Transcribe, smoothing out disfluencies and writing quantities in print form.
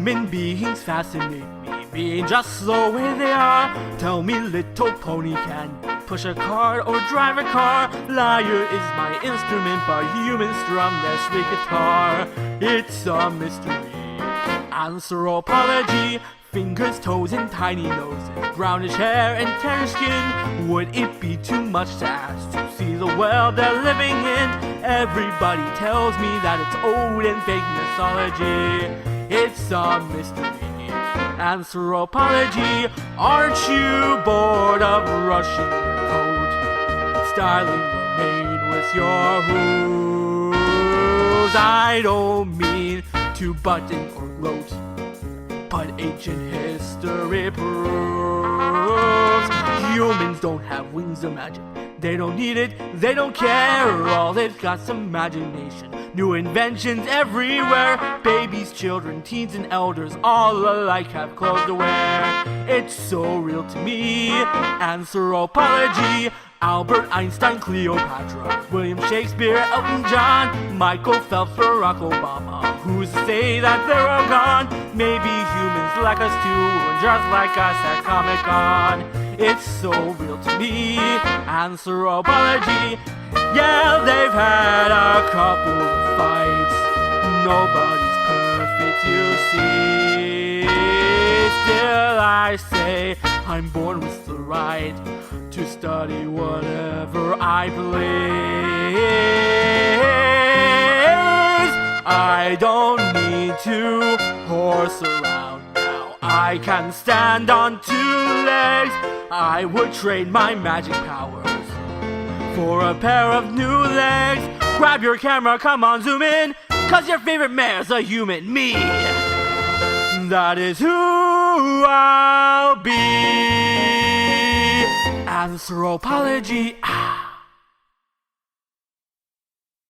Human beings fascinate me, being just the way they are. Tell me, little pony, can you push a cart or drive a car? Lyre is my instrument, but humans strum their sweet guitar. It's a mystery. Anthropology. Fingers, toes, and tiny noses, brownish hair and tan skin. Would it be too much to ask to see the world they're living in? Everybody tells me that it's old and fake mythology. It's a mystery. Anthropology. Aren't you bored of brushing your coat, styling your mane with your hooves? I don't mean to button or gloat, but ancient history proves humans don't have wings of magic. They don't need it, they don't care. All they've got's imagination. New inventions everywhere. Babies, children, teens, and elders all alike have clothes to wear. It's so real to me. Anthropology. Albert Einstein, Cleopatra, William Shakespeare, Elton John, Michael Phelps, Barack Obama. Who's to say that they're all gone? Maybe humans like us too, and just like us at Comic-Con. It's so real to me. Anthropology. Yeah, they've had a couple of fights. Nobody's perfect, you see. Still I say I'm born with the right to study whatever I please. I don't need to horse around now. I can stand on 2 legs. I would trade my magic powers for a pair of new legs. Grab your camera, come on, zoom in, 'cause your favorite mayor's a human, me. That is who I'll be. Anthropology.